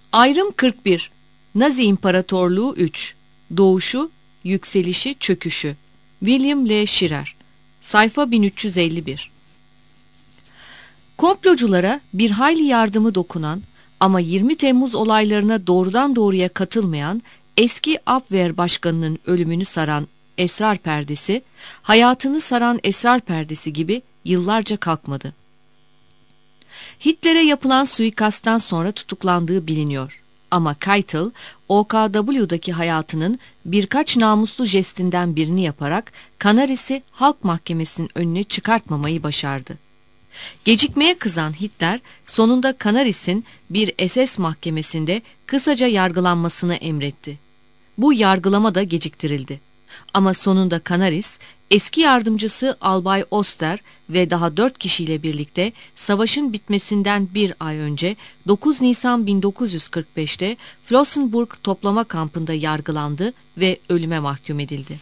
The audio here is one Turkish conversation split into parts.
Ayrım 41. Nazi İmparatorluğu 3. Doğuşu, yükselişi, çöküşü. William L. Shirer. Sayfa 1351. Komploculara bir hayli yardımı dokunan ama 20 Temmuz olaylarına doğrudan doğruya katılmayan eski Abwehr Başkanı'nın ölümünü saran esrar perdesi, hayatını saran esrar perdesi gibi yıllarca kalkmadı. Hitler'e yapılan suikasttan sonra tutuklandığı biliniyor. Ama Keitel, OKW'daki hayatının birkaç namuslu jestinden birini yaparak Canaris'i halk mahkemesinin önüne çıkartmamayı başardı. Gecikmeye kızan Hitler, sonunda Canaris'in bir SS mahkemesinde kısaca yargılanmasını emretti. Bu yargılama da geciktirildi. Ama sonunda Canaris, eski yardımcısı Albay Oster ve daha 4 kişiyle birlikte savaşın bitmesinden bir ay önce 9 Nisan 1945'te Flossenburg toplama kampında yargılandı ve ölüme mahkum edildi.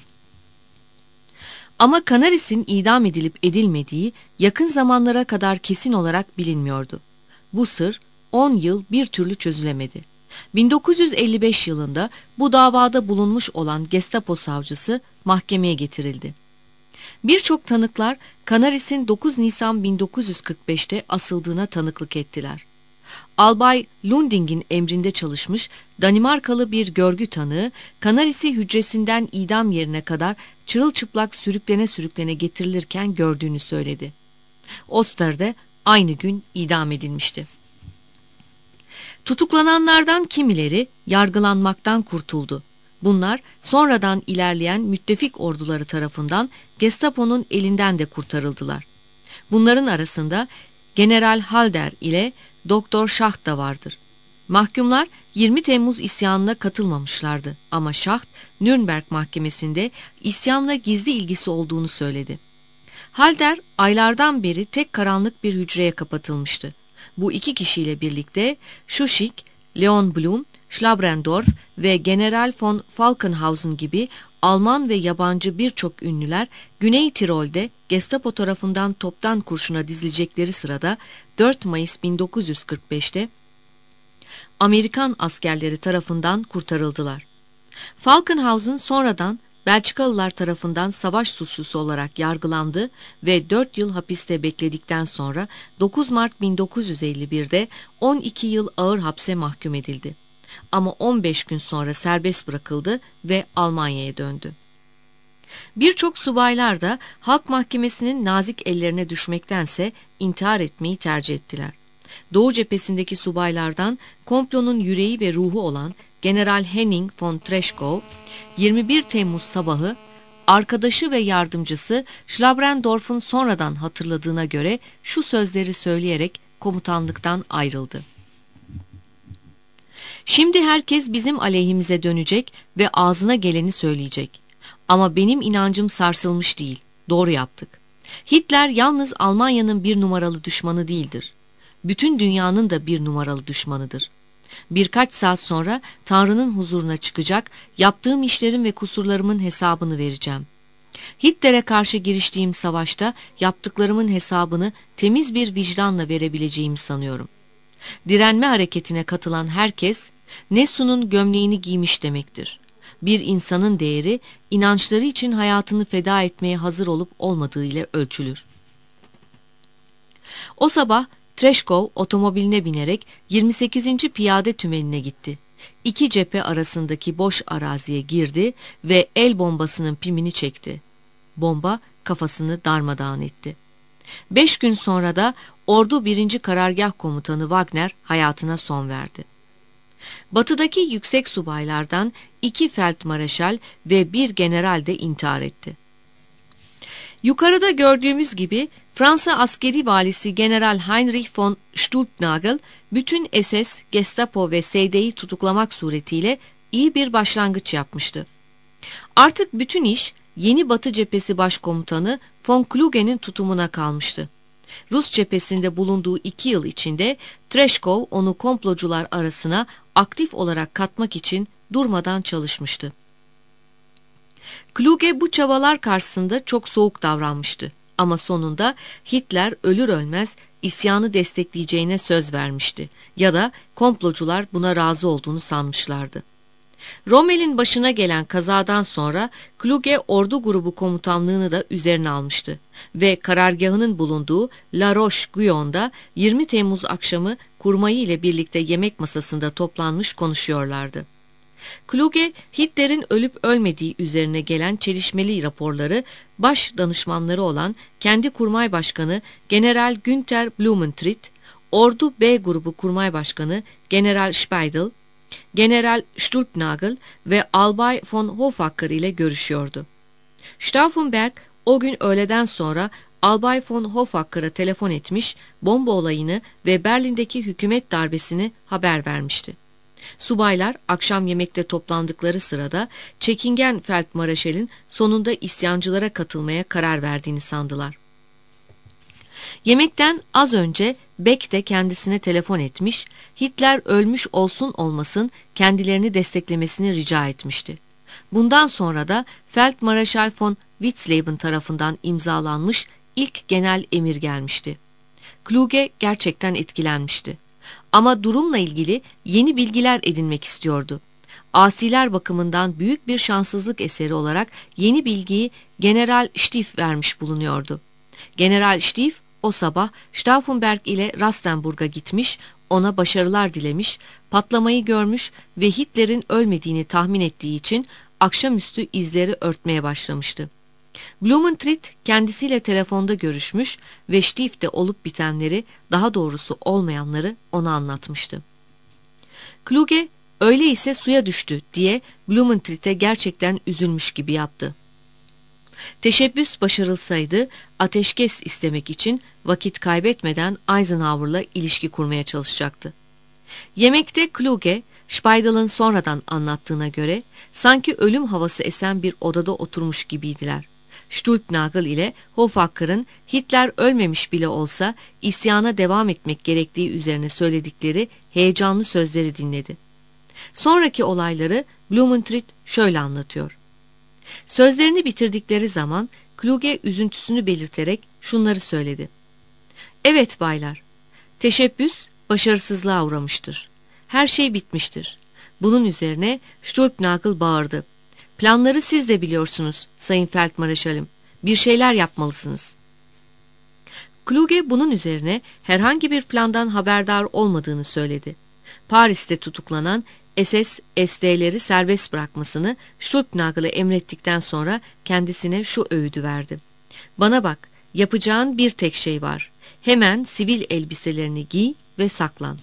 Ama Canaris'in idam edilip edilmediği yakın zamanlara kadar kesin olarak bilinmiyordu. Bu sır 10 yıl bir türlü çözülemedi. 1955 yılında bu davada bulunmuş olan Gestapo savcısı mahkemeye getirildi. Birçok tanıklar Canaris'in 9 Nisan 1945'te asıldığına tanıklık ettiler. Albay Lunding'in emrinde çalışmış Danimarkalı bir görgü tanığı, Canaris'i hücresinden idam yerine kadar çırılçıplak sürüklene sürüklene getirilirken gördüğünü söyledi. Oster de aynı gün idam edilmişti. Tutuklananlardan kimileri yargılanmaktan kurtuldu. Bunlar sonradan ilerleyen müttefik orduları tarafından Gestapo'nun elinden de kurtarıldılar. Bunların arasında General Halder ile Doktor Schacht da vardır. Mahkumlar 20 Temmuz isyanına katılmamışlardı ama Schacht, Nürnberg mahkemesinde isyanla gizli ilgisi olduğunu söyledi. Halder aylardan beri tek karanlık bir hücreye kapatılmıştı. Bu iki kişiyle birlikte Schuschig, Leon Blum, Schlabrendorf ve General von Falkenhausen gibi Alman ve yabancı birçok ünlüler Güney Tirol'de Gestapo tarafından toptan kurşuna dizilecekleri sırada 4 Mayıs 1945'te Amerikan askerleri tarafından kurtarıldılar. Falkenhausen sonradan Belçikalılar tarafından savaş suçlusu olarak yargılandı ve 4 yıl hapiste bekledikten sonra 9 Mart 1951'de 12 yıl ağır hapse mahkum edildi. Ama 15 gün sonra serbest bırakıldı ve Almanya'ya döndü. Birçok subaylar da halk mahkemesinin nazik ellerine düşmektense intihar etmeyi tercih ettiler. Doğu cephesindeki subaylardan komplonun yüreği ve ruhu olan General Henning von Treskow, 21 Temmuz sabahı arkadaşı ve yardımcısı Schlabrendorf'un sonradan hatırladığına göre şu sözleri söyleyerek komutanlıktan ayrıldı. Şimdi herkes bizim aleyhimize dönecek ve ağzına geleni söyleyecek. Ama benim inancım sarsılmış değil, doğru yaptık. Hitler yalnız Almanya'nın bir numaralı düşmanı değildir. Bütün dünyanın da bir numaralı düşmanıdır. Birkaç saat sonra Tanrı'nın huzuruna çıkacak, yaptığım işlerin ve kusurlarımın hesabını vereceğim. Hitler'e karşı giriştiğim savaşta yaptıklarımın hesabını temiz bir vicdanla verebileceğimi sanıyorum. Direnme hareketine katılan herkes, Nessu'nun gömleğini giymiş demektir. Bir insanın değeri, inançları için hayatını feda etmeye hazır olup olmadığı ile ölçülür. O sabah Treskow otomobiline binerek 28. Piyade Tümeni'ne gitti. İki cephe arasındaki boş araziye girdi ve el bombasının pimini çekti. Bomba kafasını darmadağın etti. 5 gün sonra da Ordu 1. Karargah Komutanı Wagner hayatına son verdi. Batıdaki yüksek subaylardan 2 feldmareşal ve 1 general de intihar etti. Yukarıda gördüğümüz gibi Fransa askeri valisi General Heinrich von Stulpnagel bütün SS, Gestapo ve SD'yi tutuklamak suretiyle iyi bir başlangıç yapmıştı. Artık bütün iş yeni Batı Cephesi Başkomutanı von Kluge'nin tutumuna kalmıştı. Rus cephesinde bulunduğu 2 yıl içinde Treskow onu komplocular arasına aktif olarak katmak için durmadan çalışmıştı. Kluge bu çabalar karşısında çok soğuk davranmıştı. Ama sonunda Hitler ölür ölmez isyanı destekleyeceğine söz vermişti ya da komplocular buna razı olduğunu sanmışlardı. Rommel'in başına gelen kazadan sonra Kluge ordu grubu komutanlığını da üzerine almıştı ve karargahının bulunduğu La Roche-Guyon'da 20 Temmuz akşamı kurmayı ile birlikte yemek masasında toplanmış konuşuyorlardı. Kluge, Hitler'in ölüp ölmediği üzerine gelen çelişmeli raporları baş danışmanları olan kendi kurmay başkanı General Günther Blumentritt, Ordu B grubu kurmay başkanı General Speidel, General Stülpnagel ve Albay von Hoffacker ile görüşüyordu. Stauffenberg o gün öğleden sonra Albay von Hoffacker'a telefon etmiş, bomba olayını ve Berlin'deki hükümet darbesini haber vermişti. Subaylar akşam yemekte toplandıkları sırada çekingen Feldmarşal'in sonunda isyancılara katılmaya karar verdiğini sandılar. Yemekten az önce Beck de kendisine telefon etmiş, Hitler ölmüş olsun olmasın kendilerini desteklemesini rica etmişti. Bundan sonra da Feldmarschall von Witzleben tarafından imzalanmış ilk genel emir gelmişti. Kluge gerçekten etkilenmişti. Ama durumla ilgili yeni bilgiler edinmek istiyordu. Asiler bakımından büyük bir şanssızlık eseri olarak yeni bilgiyi General Stief vermiş bulunuyordu. General Stief o sabah Stauffenberg ile Rastenburg'a gitmiş, ona başarılar dilemiş, patlamayı görmüş ve Hitler'in ölmediğini tahmin ettiği için akşamüstü izleri örtmeye başlamıştı. Blumentritt kendisiyle telefonda görüşmüş ve Stief'te olup bitenleri, daha doğrusu olmayanları ona anlatmıştı. Kluge, öyleyse suya düştü diye Blumentritt'e gerçekten üzülmüş gibi yaptı. Teşebbüs başarılsaydı ateşkes istemek için vakit kaybetmeden Eisenhower'la ilişki kurmaya çalışacaktı. Yemekte Kluge, Speidel'in sonradan anlattığına göre sanki ölüm havası esen bir odada oturmuş gibiydiler. Stülpnagel ile Hoffacker'ın Hitler ölmemiş bile olsa isyana devam etmek gerektiği üzerine söyledikleri heyecanlı sözleri dinledi. Sonraki olayları Blumentritt şöyle anlatıyor. Sözlerini bitirdikleri zaman Kluge üzüntüsünü belirterek şunları söyledi. Evet baylar, teşebbüs başarısızlığa uğramıştır. Her şey bitmiştir. Bunun üzerine Stülpnagel bağırdı. Planları siz de biliyorsunuz Sayın Feldmarşal'im. Bir şeyler yapmalısınız. Kluge bunun üzerine herhangi bir plandan haberdar olmadığını söyledi. Paris'te tutuklanan SS SD'leri serbest bırakmasını Stülpnagel'e emrettikten sonra kendisine şu öğüdü verdi. Bana bak, yapacağın bir tek şey var. Hemen sivil elbiselerini giy ve saklan.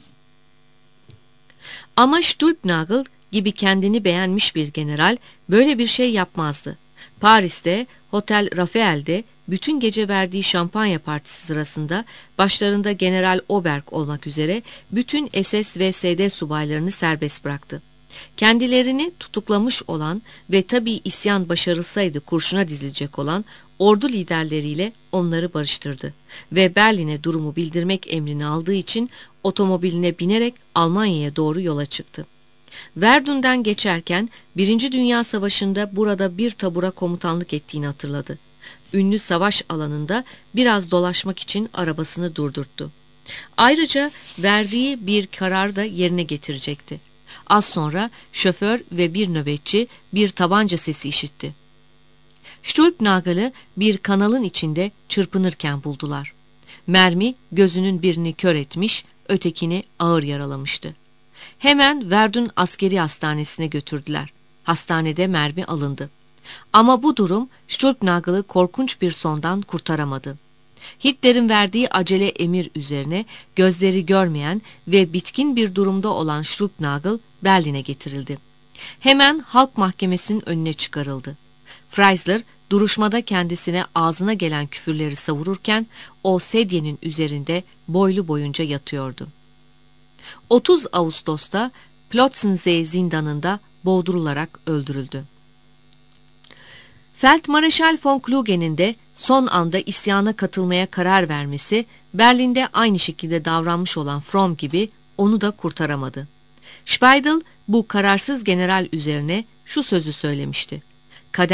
Ama Stülpnagel gibi kendini beğenmiş bir general böyle bir şey yapmazdı. Paris'te, Hotel Rafael'de bütün gece verdiği şampanya partisi sırasında başlarında General Oberg olmak üzere bütün SS ve SD subaylarını serbest bıraktı. Kendilerini tutuklamış olan ve tabii isyan başarılsaydı kurşuna dizilecek olan ordu liderleriyle onları barıştırdı ve Berlin'e durumu bildirmek emrini aldığı için otomobiline binerek Almanya'ya doğru yola çıktı. Verdun'dan geçerken 1. Dünya Savaşı'nda burada bir tabura komutanlık ettiğini hatırladı. Ünlü savaş alanında biraz dolaşmak için arabasını durdurttu. Ayrıca verdiği bir karar da yerine getirecekti. Az sonra şoför ve bir nöbetçi bir tabanca sesi işitti. Stülpnagel'ı bir kanalın içinde çırpınırken buldular. Mermi gözünün birini kör etmiş, ötekini ağır yaralamıştı. Hemen Verdun Askeri Hastanesi'ne götürdüler. Hastanede mermi alındı. Ama bu durum Stülpnagel'ı korkunç bir sondan kurtaramadı. Hitler'in verdiği acele emir üzerine gözleri görmeyen ve bitkin bir durumda olan Stülpnagel Berlin'e getirildi. Hemen halk mahkemesinin önüne çıkarıldı. Freisler duruşmada kendisine ağzına gelen küfürleri savururken o sedyenin üzerinde boylu boyunca yatıyordu. 30 Ağustos'ta Plotzensee zindanında boğdurularak öldürüldü. Feldmarschall von Kluge'nin de son anda isyana katılmaya karar vermesi, Berlin'de aynı şekilde davranmış olan Fromm gibi onu da kurtaramadı. Speidel bu kararsız general üzerine şu sözü söylemişti. Kader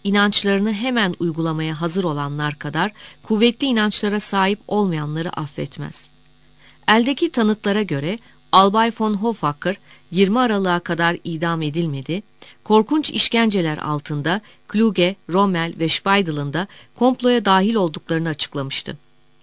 inançlarını hemen uygulamaya hazır olanlar kadar kuvvetli inançlara sahip olmayanları affetmez. Eldeki tanıklara göre Albay von Hoffacker 20 Aralık'a kadar idam edilmedi, korkunç işkenceler altında Kluge, Rommel ve Speidel'ın da komploya dahil olduklarını açıklamıştı.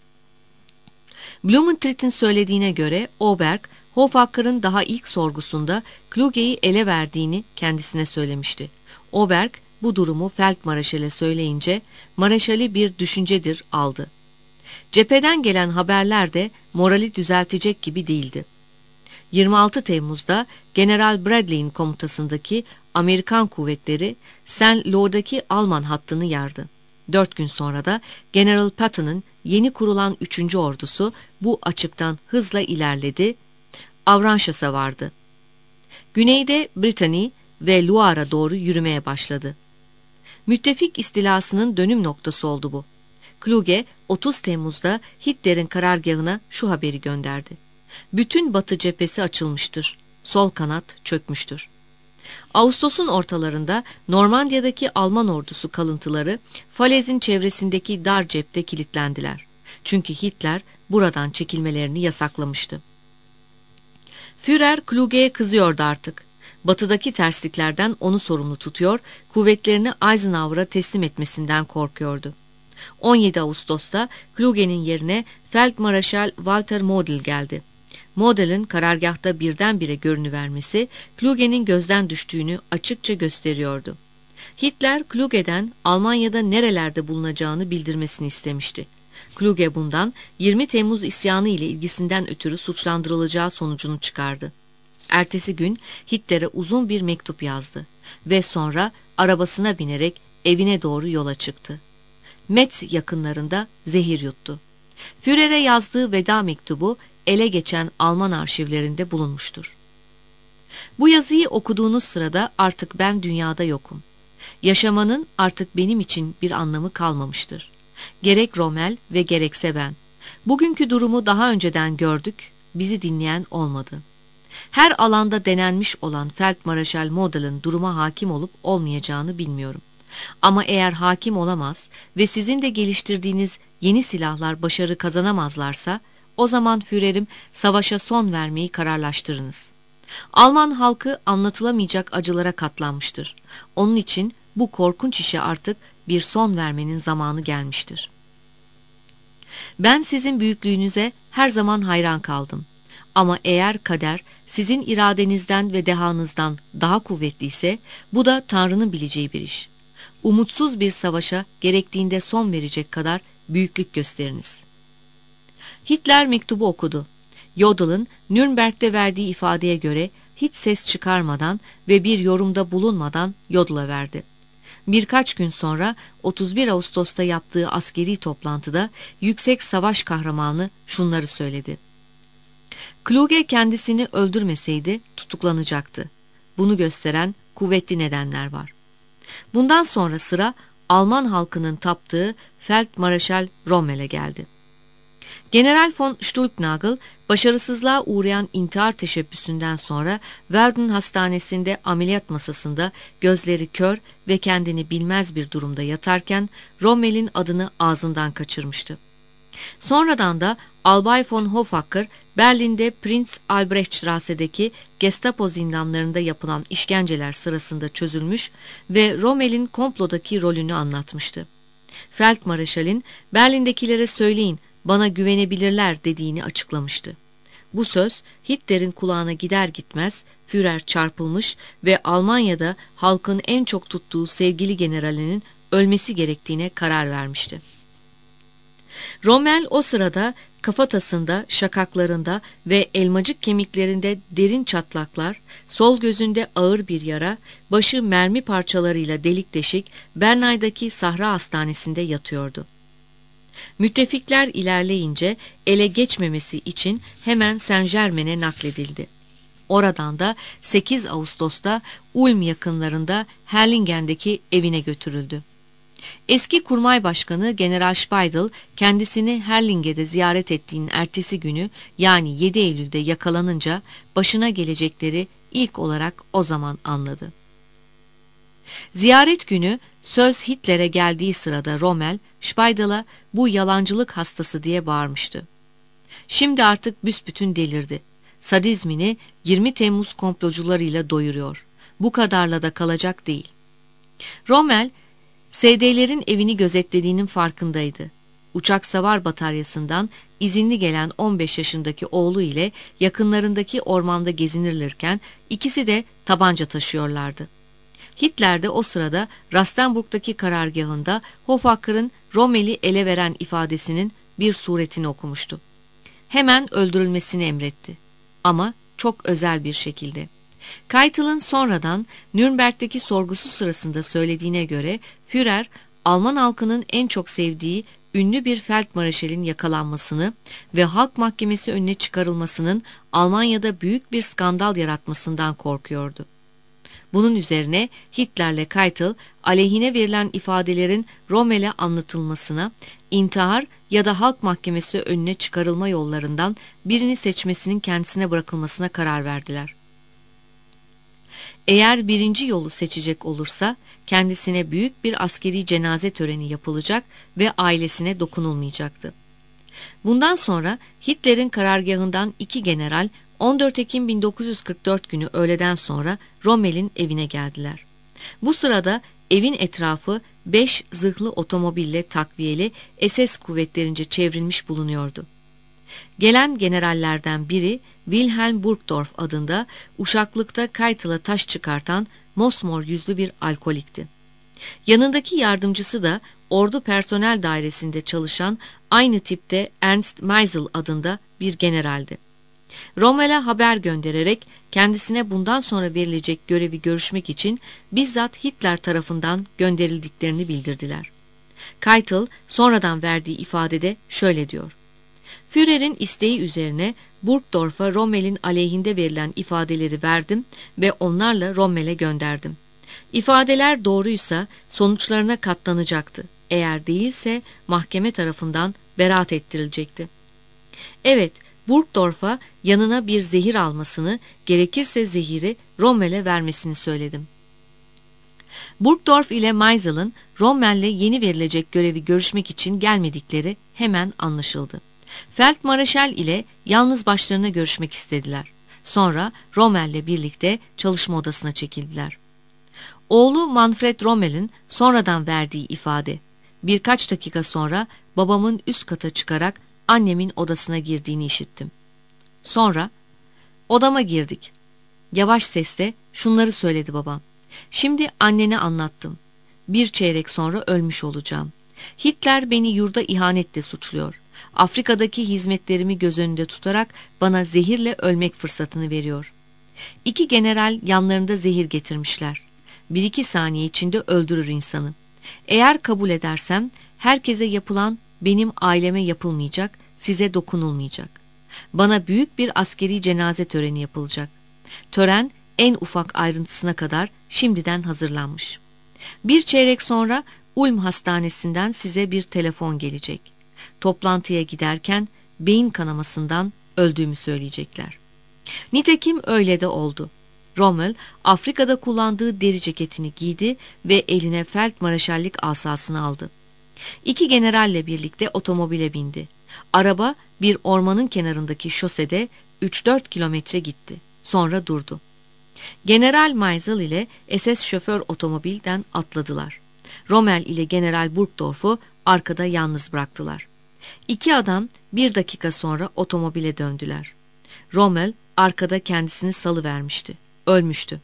Blumentritt'in söylediğine göre Oberg, Hoffacker'ın daha ilk sorgusunda Kluge'yi ele verdiğini kendisine söylemişti. Oberg bu durumu Feldmarşal'e söyleyince Mareşal'i bir düşüncedir aldı. Cepheden gelen haberler de morali düzeltecek gibi değildi. 26 Temmuz'da General Bradley'in komutasındaki Amerikan kuvvetleri Saint-Lô'daki Alman hattını yardı. 4 gün sonra da General Patton'ın yeni kurulan 3. ordusu bu açıktan hızla ilerledi, Avranches'a vardı. Güneyde Brittany ve Loire'a doğru yürümeye başladı. Müttefik istilasının dönüm noktası oldu bu. Kluge 30 Temmuz'da Hitler'in karargahına şu haberi gönderdi. Bütün batı cephesi açılmıştır. Sol kanat çökmüştür. Ağustos'un ortalarında Normandiya'daki Alman ordusu kalıntıları Falez'in çevresindeki dar cepte kilitlendiler. Çünkü Hitler buradan çekilmelerini yasaklamıştı. Führer Kluge'ye kızıyordu artık. Batıdaki tersliklerden onu sorumlu tutuyor, kuvvetlerini Eisenhower'a teslim etmesinden korkuyordu. 17 Ağustos'ta Kluge'nin yerine Feldmarşal Walter Model geldi. Model'in karargahta birdenbire görünüvermesi Kluge'nin gözden düştüğünü açıkça gösteriyordu. Hitler Kluge'den Almanya'da nerelerde bulunacağını bildirmesini istemişti. Kluge bundan 20 Temmuz isyanı ile ilgisinden ötürü suçlandırılacağı sonucunu çıkardı. Ertesi gün Hitler'e uzun bir mektup yazdı ve sonra arabasına binerek evine doğru yola çıktı. Metz yakınlarında zehir yuttu. Führer'e yazdığı veda mektubu ele geçen Alman arşivlerinde bulunmuştur. Bu yazıyı okuduğunuz sırada artık ben dünyada yokum. Yaşamanın artık benim için bir anlamı kalmamıştır. Gerek Rommel ve gerekse ben. Bugünkü durumu daha önceden gördük, bizi dinleyen olmadı. Her alanda denenmiş olan Feldmarşal Model'in duruma hakim olup olmayacağını bilmiyorum. Ama eğer hakim olamaz ve sizin de geliştirdiğiniz yeni silahlar başarı kazanamazlarsa, o zaman Führerim savaşa son vermeyi kararlaştırınız. Alman halkı anlatılamayacak acılara katlanmıştır. Onun için bu korkunç işe artık bir son vermenin zamanı gelmiştir. Ben sizin büyüklüğünüze her zaman hayran kaldım. Ama eğer kader sizin iradenizden ve dehanızdan daha kuvvetliyse, bu da Tanrı'nın bileceği bir iş. Umutsuz bir savaşa gerektiğinde son verecek kadar büyüklük gösteriniz. Hitler mektubu okudu. Jodel'ın Nürnberg'de verdiği ifadeye göre hiç ses çıkarmadan ve bir yorumda bulunmadan Jodel'a verdi. Birkaç gün sonra 31 Ağustos'ta yaptığı askeri toplantıda yüksek savaş kahramanı şunları söyledi. Kluge kendisini öldürmeseydi tutuklanacaktı. Bunu gösteren kuvvetli nedenler var. Bundan sonra sıra Alman halkının taptığı Feldmarşal Rommel'e geldi. General von Stülpnagel başarısızlığa uğrayan intihar teşebbüsünden sonra Verden Hastanesi'nde ameliyat masasında gözleri kör ve kendini bilmez bir durumda yatarken Rommel'in adını ağzından kaçırmıştı. Sonradan da Albay von Hoffacker Berlin'de Prinz Albrechtstrasse'deki Gestapo zindanlarında yapılan işkenceler sırasında çözülmüş ve Rommel'in komplodaki rolünü anlatmıştı. Feldmarşal'in Berlin'dekilere söyleyin bana güvenebilirler dediğini açıklamıştı. Bu söz Hitler'in kulağına gider gitmez Führer çarpılmış ve Almanya'da halkın en çok tuttuğu sevgili generalinin ölmesi gerektiğine karar vermişti. Rommel o sırada kafatasında, şakaklarında ve elmacık kemiklerinde derin çatlaklar, sol gözünde ağır bir yara, başı mermi parçalarıyla delik deşik Bernay'daki Sahra Hastanesi'nde yatıyordu. Müttefikler ilerleyince ele geçmemesi için hemen Saint-Germain'e nakledildi. Oradan da 8 Ağustos'ta Ulm yakınlarında Herlingen'deki evine götürüldü. Eski Kurmay Başkanı General Speidel kendisini Herlingen'de ziyaret ettiğinin ertesi günü yani 7 Eylül'de yakalanınca başına gelecekleri ilk olarak o zaman anladı. Ziyaret günü söz Hitler'e geldiği sırada Rommel, Speidl'a bu yalancılık hastası diye bağırmıştı. Şimdi artık büsbütün delirdi. Sadizmini 20 Temmuz komplocularıyla doyuruyor. Bu kadarla da kalacak değil. Rommel, SD'lerin evini gözetlediğinin farkındaydı. Uçak savar bataryasından izinli gelen 15 yaşındaki oğlu ile yakınlarındaki ormanda gezinirlerken ikisi de tabanca taşıyorlardı. Hitler de o sırada Rastenburg'daki karargahında Hofacker'ın Rommel'i ele veren ifadesinin bir suretini okumuştu. Hemen öldürülmesini emretti. Ama çok özel bir şekilde. Keitel'ın sonradan Nürnberg'deki sorgusu sırasında söylediğine göre Führer, Alman halkının en çok sevdiği ünlü bir feldmarşalin yakalanmasını ve halk mahkemesi önüne çıkarılmasının Almanya'da büyük bir skandal yaratmasından korkuyordu. Bunun üzerine Hitler'le Keitel aleyhine verilen ifadelerin Rommel'e anlatılmasına, intihar ya da halk mahkemesi önüne çıkarılma yollarından birini seçmesinin kendisine bırakılmasına karar verdiler. Eğer birinci yolu seçecek olursa kendisine büyük bir askeri cenaze töreni yapılacak ve ailesine dokunulmayacaktı. Bundan sonra Hitler'in karargahından 2 general 14 Ekim 1944 günü öğleden sonra Rommel'in evine geldiler. Bu sırada evin etrafı 5 zırhlı otomobille takviyeli SS kuvvetlerince çevrilmiş bulunuyordu. Gelen generallerden biri Wilhelm Burgdorf adında uşaklıkta Keitel'a taş çıkartan mosmor yüzlü bir alkolikti. Yanındaki yardımcısı da ordu personel dairesinde çalışan aynı tipte Ernst Meisel adında bir generaldi. Rommel'e haber göndererek kendisine bundan sonra verilecek görevi görüşmek için bizzat Hitler tarafından gönderildiklerini bildirdiler. Keitel sonradan verdiği ifadede şöyle diyor: Führer'in isteği üzerine Burgdorf'a Rommel'in aleyhinde verilen ifadeleri verdim ve onlarla Rommel'e gönderdim. İfadeler doğruysa sonuçlarına katlanacaktı. Eğer değilse mahkeme tarafından beraat ettirilecekti. Evet, Burgdorf'a yanına bir zehir almasını, gerekirse zehiri Rommel'e vermesini söyledim. Burgdorf ile Meisel'ın Rommel'le yeni verilecek görevi görüşmek için gelmedikleri hemen anlaşıldı. Feldmarşal ile yalnız başlarına görüşmek istediler. Sonra Rommel'le birlikte çalışma odasına çekildiler. Oğlu Manfred Rommel'in sonradan verdiği ifade: birkaç dakika sonra babamın üst kata çıkarak annemin odasına girdiğini işittim. Sonra odama girdik. Yavaş sesle şunları söyledi babam: şimdi annene anlattım. Bir çeyrek sonra ölmüş olacağım. Hitler beni yurda ihanetle suçluyor. Afrika'daki hizmetlerimi göz önünde tutarak bana zehirle ölmek fırsatını veriyor. 2 general yanlarında zehir getirmişler. 1-2 saniye içinde öldürür insanı. Eğer kabul edersem herkese yapılan benim aileme yapılmayacak, size dokunulmayacak. Bana büyük bir askeri cenaze töreni yapılacak. Tören en ufak ayrıntısına kadar şimdiden hazırlanmış. Bir çeyrek sonra Ulm Hastanesi'nden size bir telefon gelecek. Toplantıya giderken beyin kanamasından öldüğümü söyleyecekler. Nitekim öyle de oldu. Rommel Afrika'da kullandığı deri ceketini giydi ve eline feldmarşallik asasını aldı. 2 generalle birlikte otomobile bindi. Araba bir ormanın kenarındaki şosede 3-4 kilometre gitti. Sonra durdu. General Meisel ile SS şoför otomobilden atladılar. Rommel ile General Burgdorf'u arkada yalnız bıraktılar. 2 adam 1 dakika sonra otomobile döndüler. Rommel arkada kendisini salıvermişti. Ölmüştü.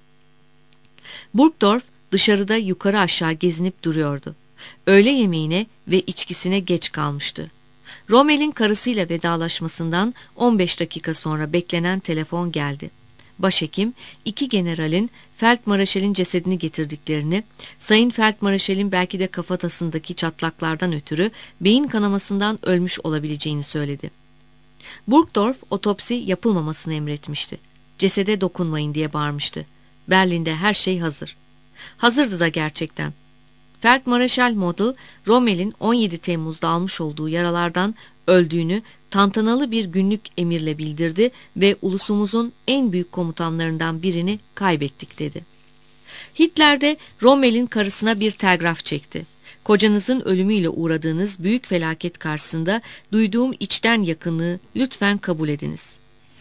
Burgdorf dışarıda yukarı aşağı gezinip duruyordu. Öğle yemeğine ve içkisine geç kalmıştı. Rommel'in karısıyla vedalaşmasından 15 dakika sonra beklenen telefon geldi. Başhekim 2 generalin Feldmarşal'in cesedini getirdiklerini, Sayın Feldmarşal'in belki de kafatasındaki çatlaklardan ötürü beyin kanamasından ölmüş olabileceğini söyledi. Burgdorf otopsi yapılmamasını emretmişti. Cesede dokunmayın diye bağırmıştı. Berlin'de her şey hazır. Hazırdı da gerçekten. Feldmarşal Model, Rommel'in 17 Temmuz'da almış olduğu yaralardan öldüğünü tantanalı bir günlük emirle bildirdi ve ulusumuzun en büyük komutanlarından birini kaybettik dedi. Hitler de Rommel'in karısına bir telgraf çekti. Kocanızın ölümüyle uğradığınız büyük felaket karşısında duyduğum içten yakınlığı lütfen kabul ediniz.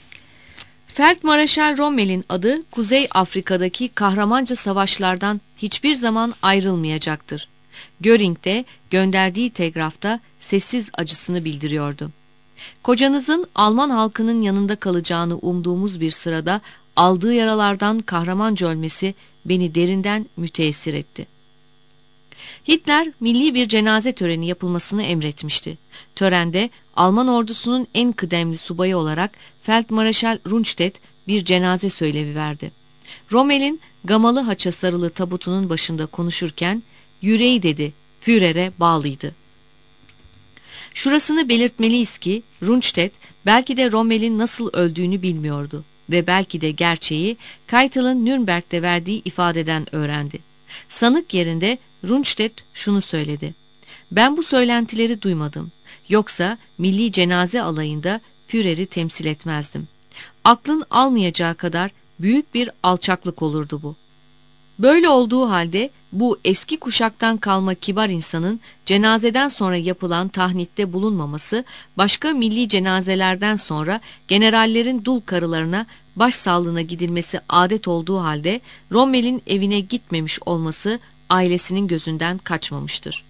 Feldmarşal Rommel'in adı Kuzey Afrika'daki kahramanca savaşlardan hiçbir zaman ayrılmayacaktır. Göring de gönderdiği telgrafta sessiz acısını bildiriyordu. Kocanızın Alman halkının yanında kalacağını umduğumuz bir sırada aldığı yaralardan kahramanca ölmesi beni derinden müteessir etti. Hitler milli bir cenaze töreni yapılmasını emretmişti. Törende Alman ordusunun en kıdemli subayı olarak Feldmarşal Rundstedt bir cenaze söylevi verdi. Rommel'in gamalı haça sarılı tabutunun başında konuşurken yüreği dedi Führer'e bağlıydı. Şurasını belirtmeliyiz ki Rundstedt belki de Rommel'in nasıl öldüğünü bilmiyordu ve belki de gerçeği Keitel'in Nürnberg'de verdiği ifadeden öğrendi. Sanık yerinde Rundstedt şunu söyledi: "Ben bu söylentileri duymadım. Yoksa milli cenaze alayında Führer'i temsil etmezdim. Aklın almayacağı kadar büyük bir alçaklık olurdu bu." Böyle olduğu halde bu eski kuşaktan kalma kibar insanın cenazeden sonra yapılan tahnitte bulunmaması, başka milli cenazelerden sonra generallerin dul karılarına başsağlığına gidilmesi adet olduğu halde Rommel'in evine gitmemiş olması ailesinin gözünden kaçmamıştır.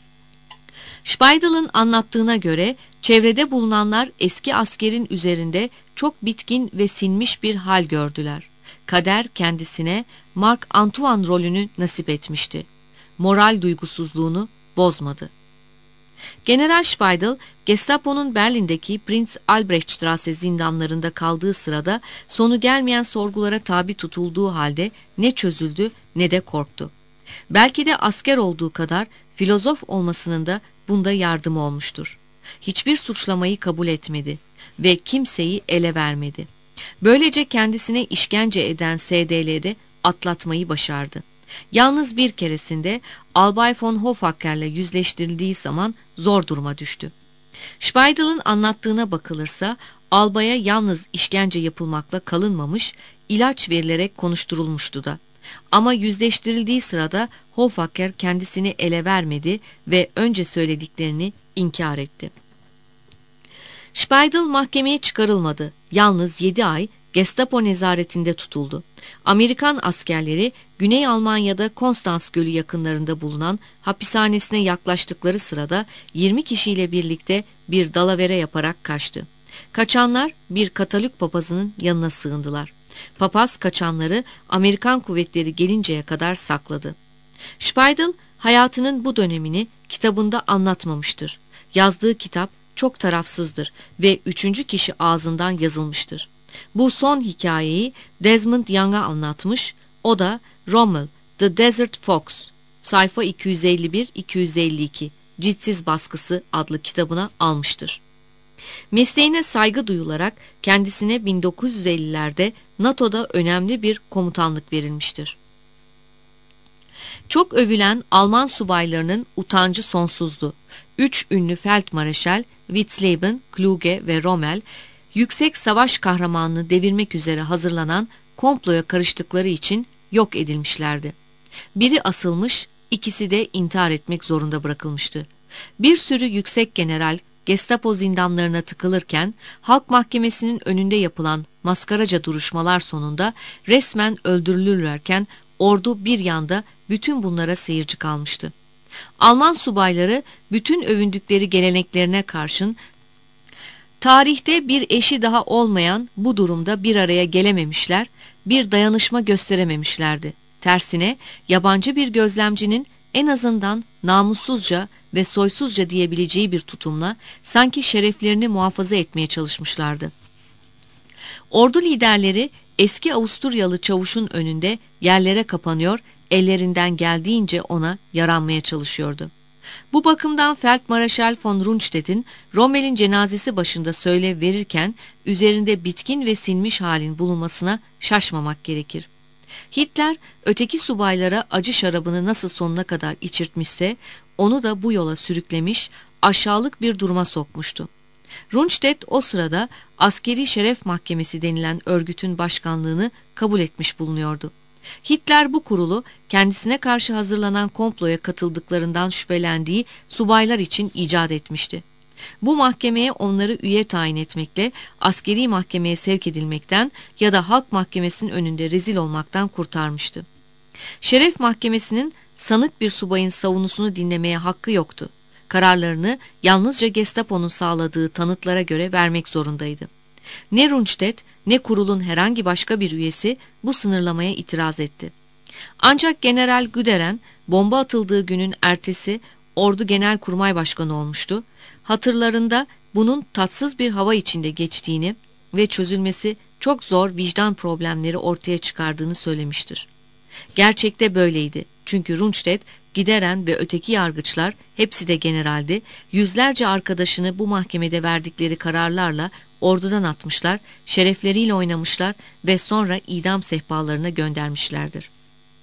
Speidel'in anlattığına göre çevrede bulunanlar eski askerin üzerinde çok bitkin ve sinmiş bir hal gördüler. Kader kendisine Mark Antoine rolünü nasip etmişti. Moral duygusuzluğunu bozmadı. General Speidel, Gestapo'nun Berlin'deki Prinz Albrechtstraße zindanlarında kaldığı sırada sonu gelmeyen sorgulara tabi tutulduğu halde ne çözüldü ne de korktu. Belki de asker olduğu kadar filozof olmasının da bunda yardımı olmuştur. Hiçbir suçlamayı kabul etmedi ve kimseyi ele vermedi. Böylece kendisine işkence eden SDL'de atlatmayı başardı. Yalnız bir keresinde Albay von Hofacker'le yüzleştirildiği zaman zor duruma düştü. Speidel'in anlattığına bakılırsa albaya yalnız işkence yapılmakla kalınmamış, ilaç verilerek konuşturulmuştu da. Ama yüzleştirildiği sırada Hofacker kendisini ele vermedi ve önce söylediklerini inkar etti. Speidel mahkemeye çıkarılmadı. Yalnız 7 ay Gestapo nezaretinde tutuldu. Amerikan askerleri Güney Almanya'da Konstans Gölü yakınlarında bulunan hapishanesine yaklaştıkları sırada 20 kişiyle birlikte bir dalavere yaparak kaçtı. Kaçanlar bir Katolik papazının yanına sığındılar. Papaz kaçanları Amerikan kuvvetleri gelinceye kadar sakladı. Speidel hayatının bu dönemini kitabında anlatmamıştır. Yazdığı kitap çok tarafsızdır ve 3. kişi ağzından yazılmıştır. Bu son hikayeyi Desmond Young'a anlatmış, o da Rommel, The Desert Fox, sayfa 251-252, Ciltsiz Baskısı adlı kitabına almıştır. Mesleğine saygı duyularak kendisine 1950'lerde NATO'da önemli bir komutanlık verilmiştir. Çok övülen Alman subaylarının utancı sonsuzdu. 3 ünlü Feldmarschall, Witzleben, Kluge ve Rommel, yüksek savaş kahramanını devirmek üzere hazırlanan komploya karıştıkları için yok edilmişlerdi. Biri asılmış, ikisi de intihar etmek zorunda bırakılmıştı. Bir sürü yüksek general Gestapo zindanlarına tıkılırken halk mahkemesinin önünde yapılan maskaraca duruşmalar sonunda resmen öldürülürlerken ordu bir yanda bütün bunlara seyirci kalmıştı. Alman subayları bütün övündükleri geleneklerine karşın tarihte bir eşi daha olmayan bu durumda bir araya gelememişler, bir dayanışma gösterememişlerdi. Tersine yabancı bir gözlemcinin en azından namussuzca ve soysuzca diyebileceği bir tutumla sanki şereflerini muhafaza etmeye çalışmışlardı. Ordu liderleri eski Avusturyalı çavuşun önünde yerlere kapanıyor, ellerinden geldiğince ona yaranmaya çalışıyordu. Bu bakımdan Feldmarschall von Rundstedt'in Rommel'in cenazesi başında söylev verirken üzerinde bitkin ve sinmiş halin bulunmasına şaşmamak gerekir. Hitler öteki subaylara acı şarabını nasıl sonuna kadar içirtmişse onu da bu yola sürüklemiş, aşağılık bir duruma sokmuştu. Rundstedt o sırada Askeri Şeref Mahkemesi denilen örgütün başkanlığını kabul etmiş bulunuyordu. Hitler bu kurulu kendisine karşı hazırlanan komploya katıldıklarından şüphelendiği subaylar için icat etmişti. Bu mahkemeye onları üye tayin etmekle askeri mahkemeye sevk edilmekten ya da halk mahkemesinin önünde rezil olmaktan kurtarmıştı. Şeref mahkemesinin sanık bir subayın savunusunu dinlemeye hakkı yoktu. Kararlarını yalnızca Gestapo'nun sağladığı tanıklara göre vermek zorundaydı. Ne Rundstedt ne kurulun herhangi başka bir üyesi bu sınırlamaya itiraz etti. Ancak General Güderen bomba atıldığı günün ertesi Ordu Genelkurmay Başkanı olmuştu. Hatırlarında bunun tatsız bir hava içinde geçtiğini ve çözülmesi çok zor vicdan problemleri ortaya çıkardığını söylemiştir. Gerçekte böyleydi. Çünkü Rundstedt, Güderen ve öteki yargıçlar, hepsi de generaldi, yüzlerce arkadaşını bu mahkemede verdikleri kararlarla ordudan atmışlar, şerefleriyle oynamışlar ve sonra idam sehpalarına göndermişlerdir.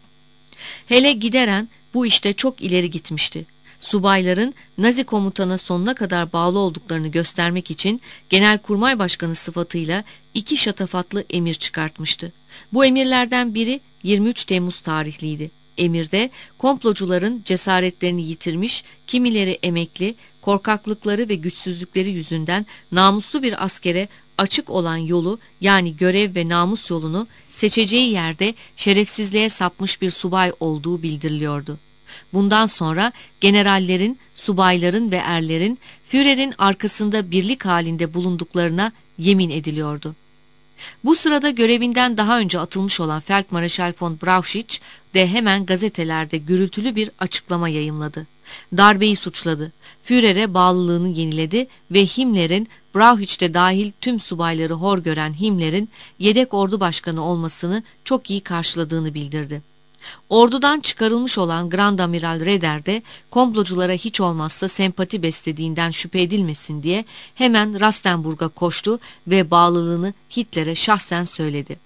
Hele Güderen bu işte çok ileri gitmişti. Subayların Nazi komutana sonuna kadar bağlı olduklarını göstermek için Genelkurmay Başkanı sıfatıyla 2 şatafatlı emir çıkartmıştı. Bu emirlerden biri 23 Temmuz tarihliydi. Emirde komplocuların cesaretlerini yitirmiş, kimileri emekli, korkaklıkları ve güçsüzlükleri yüzünden namuslu bir askere açık olan yolu, yani görev ve namus yolunu seçeceği yerde şerefsizliğe sapmış bir subay olduğu bildiriliyordu. Bundan sonra generallerin, subayların ve erlerin Führer'in arkasında birlik halinde bulunduklarına yemin ediliyordu. Bu sırada görevinden daha önce atılmış olan Feldmarschall von Brauchitsch de hemen gazetelerde gürültülü bir açıklama yayımladı. Darbeyi suçladı. Führer'e bağlılığını yeniledi ve Himmler'in, Brauchittsch'te dahil tüm subayları hor gören Himmler'in yedek ordu başkanı olmasını çok iyi karşıladığını bildirdi. Ordudan çıkarılmış olan Grand Amiral Raeder de komploculara hiç olmazsa sempati beslediğinden şüphe edilmesin diye hemen Rastenburg'a koştu ve bağlılığını Hitler'e şahsen söyledi.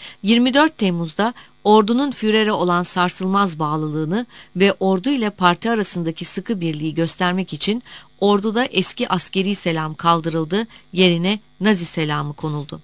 24 Temmuz'da ordunun Führer'e olan sarsılmaz bağlılığını ve ordu ile parti arasındaki sıkı birliği göstermek için orduda eski askeri selam kaldırıldı, yerine Nazi selamı konuldu.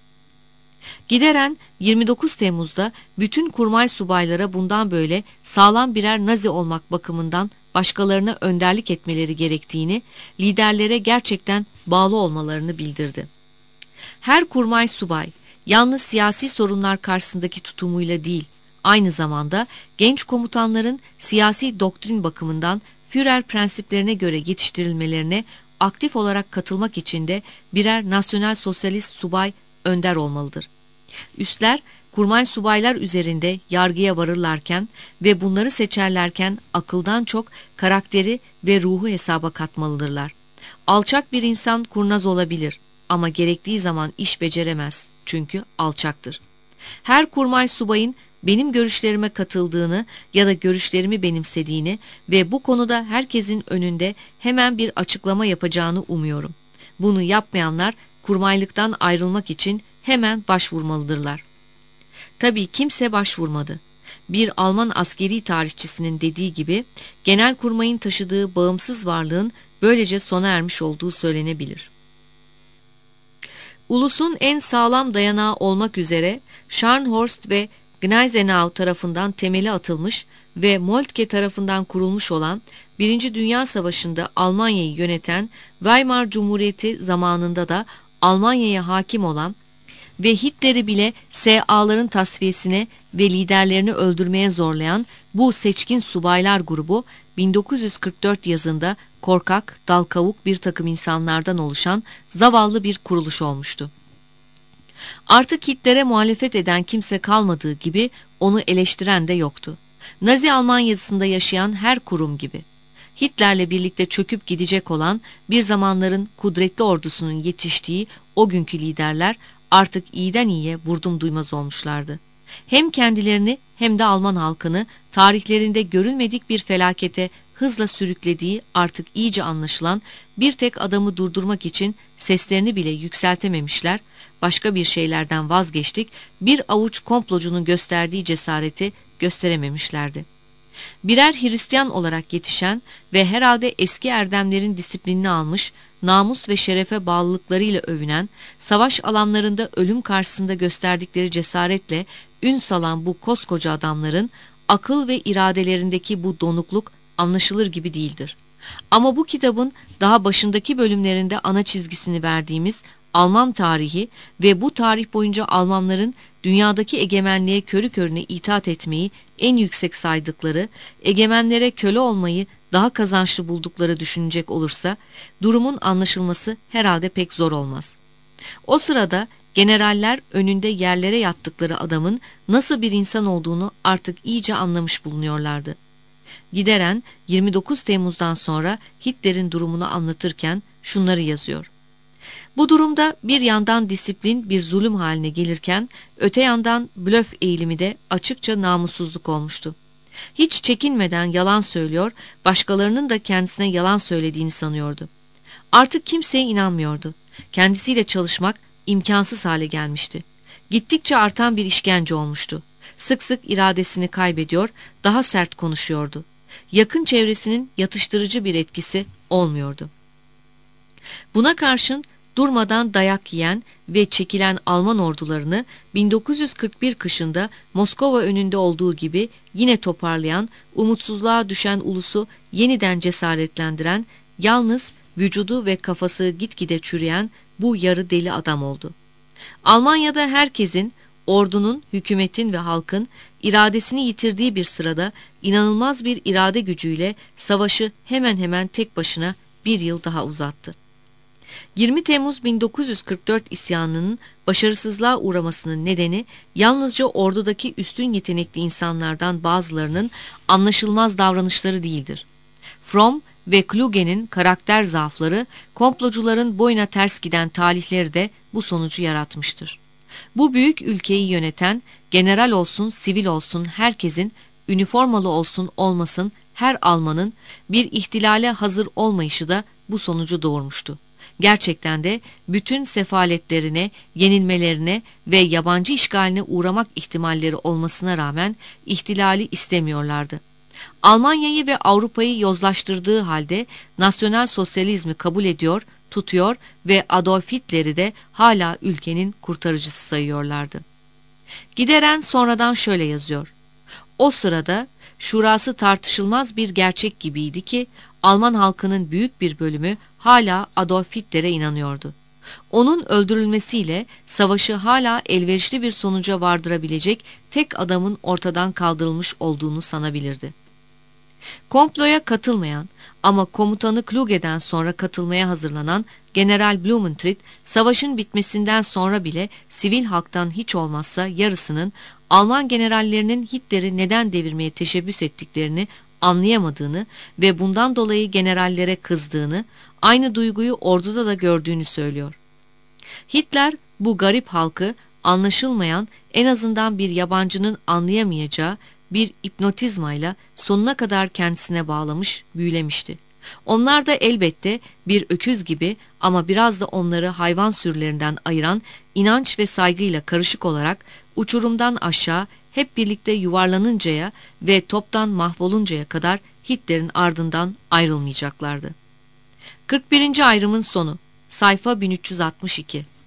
Güderen 29 Temmuz'da bütün kurmay subaylara bundan böyle sağlam birer Nazi olmak bakımından başkalarına önderlik etmeleri gerektiğini, liderlere gerçekten bağlı olmalarını bildirdi. Her kurmay subay yalnız siyasi sorunlar karşısındaki tutumuyla değil, aynı zamanda genç komutanların siyasi doktrin bakımından Führer prensiplerine göre yetiştirilmelerine aktif olarak katılmak için de birer nasyonal sosyalist subay önder olmalıdır. Üstler, kurmay subaylar üzerinde yargıya varırlarken ve bunları seçerlerken akıldan çok karakteri ve ruhu hesaba katmalıdırlar. Alçak bir insan kurnaz olabilir ama gerektiği zaman iş beceremez çünkü alçaktır. Her kurmay subayın benim görüşlerime katıldığını ya da görüşlerimi benimsediğini ve bu konuda herkesin önünde hemen bir açıklama yapacağını umuyorum. Bunu yapmayanlar kurmaylıktan ayrılmak için hemen başvurmalıdırlar. Tabii kimse başvurmadı. Bir Alman askeri tarihçisinin dediği gibi Genelkurmay'ın taşıdığı bağımsız varlığın böylece sona ermiş olduğu söylenebilir. Ulusun en sağlam dayanağı olmak üzere Scharnhorst ve Gneisenau tarafından temeli atılmış ve Moltke tarafından kurulmuş olan 1. Dünya Savaşı'nda Almanya'yı yöneten Weimar Cumhuriyeti zamanında da Almanya'ya hakim olan ve Hitler'i bile S.A.'ların tasfiyesine ve liderlerini öldürmeye zorlayan bu seçkin subaylar grubu 1944 yazında korkak, dal kavuk bir takım insanlardan oluşan zavallı bir kuruluş olmuştu. Artık Hitler'e muhalefet eden kimse kalmadığı gibi onu eleştiren de yoktu. Nazi Almanya'sında yaşayan her kurum gibi. Hitler'le birlikte çöküp gidecek olan bir zamanların kudretli ordusunun yetiştiği o günkü liderler artık iyiden iyiye vurdum duymaz olmuşlardı. Hem kendilerini hem de Alman halkını tarihlerinde görülmedik bir felakete hızla sürüklediği artık iyice anlaşılan bir tek adamı durdurmak için seslerini bile yükseltememişler, başka bir şeylerden vazgeçtik, bir avuç komplocunun gösterdiği cesareti gösterememişlerdi. Birer Hristiyan olarak yetişen ve herhalde eski erdemlerin disiplinini almış, namus ve şerefe bağlılıklarıyla övünen, savaş alanlarında ölüm karşısında gösterdikleri cesaretle ün salan bu koskoca adamların akıl ve iradelerindeki bu donukluk anlaşılır gibi değildir. Ama bu kitabın daha başındaki bölümlerinde ana çizgisini verdiğimiz Alman tarihi ve bu tarih boyunca Almanların dünyadaki egemenliğe körü körüne itaat etmeyi en yüksek saydıkları, egemenlere köle olmayı daha kazançlı buldukları düşünecek olursa, durumun anlaşılması herhalde pek zor olmaz. O sırada generaller önünde yerlere yattıkları adamın nasıl bir insan olduğunu artık iyice anlamış bulunuyorlardı. Gideren 29 Temmuz'dan sonra Hitler'in durumunu anlatırken şunları yazıyor. Bu durumda bir yandan disiplin bir zulüm haline gelirken öte yandan blöf eğilimi de açıkça namussuzluk olmuştu. Hiç çekinmeden yalan söylüyor, başkalarının da kendisine yalan söylediğini sanıyordu. Artık kimseye inanmıyordu. Kendisiyle çalışmak imkansız hale gelmişti. Gittikçe artan bir işkence olmuştu. Sık sık iradesini kaybediyor, daha sert konuşuyordu. Yakın çevresinin yatıştırıcı bir etkisi olmuyordu. Buna karşın durmadan dayak yiyen ve çekilen Alman ordularını 1941 kışında Moskova önünde olduğu gibi yine toparlayan, umutsuzluğa düşen ulusu yeniden cesaretlendiren, yalnız vücudu ve kafası gitgide çürüyen bu yarı deli adam oldu. Almanya'da herkesin, ordunun, hükümetin ve halkın iradesini yitirdiği bir sırada inanılmaz bir irade gücüyle savaşı hemen hemen tek başına bir yıl daha uzattı. 20 Temmuz 1944 isyanının başarısızlığa uğramasının nedeni yalnızca ordudaki üstün yetenekli insanlardan bazılarının anlaşılmaz davranışları değildir. Fromm ve Kluge'nin karakter zaafları, komplocuların boyuna ters giden talihleri de bu sonucu yaratmıştır. Bu büyük ülkeyi yöneten, general olsun, sivil olsun herkesin, üniformalı olsun olmasın her Almanın bir ihtilale hazır olmayışı da bu sonucu doğurmuştu. Gerçekten de bütün sefaletlerine, yenilmelerine ve yabancı işgaline uğramak ihtimalleri olmasına rağmen ihtilali istemiyorlardı. Almanya'yı ve Avrupa'yı yozlaştırdığı halde nasyonel sosyalizmi kabul ediyor, tutuyor ve Adolf Hitler'i de hala ülkenin kurtarıcısı sayıyorlardı. Gideren sonradan şöyle yazıyor. O sırada şurası tartışılmaz bir gerçek gibiydi ki Alman halkının büyük bir bölümü hala Adolf Hitler'e inanıyordu. Onun öldürülmesiyle savaşı hala elverişli bir sonuca vardırabilecek tek adamın ortadan kaldırılmış olduğunu sanabilirdi. Komploya katılmayan ama komutanı Kluge'den sonra katılmaya hazırlanan General Blumentritt, savaşın bitmesinden sonra bile sivil halktan hiç olmazsa yarısının Alman generallerinin Hitler'i neden devirmeye teşebbüs ettiklerini anlayamadığını ve bundan dolayı generallere kızdığını, aynı duyguyu orduda da gördüğünü söylüyor. Hitler bu garip halkı anlaşılmayan, en azından bir yabancının anlayamayacağı bir hipnotizmayla sonuna kadar kendisine bağlamış, büyülemişti. Onlar da elbette bir öküz gibi ama biraz da onları hayvan sürülerinden ayıran inanç ve saygıyla karışık olarak uçurumdan aşağı hep birlikte yuvarlanıncaya ve toptan mahvoluncaya kadar Hitler'in ardından ayrılmayacaklardı. 41. ayrımın sonu, sayfa 1362.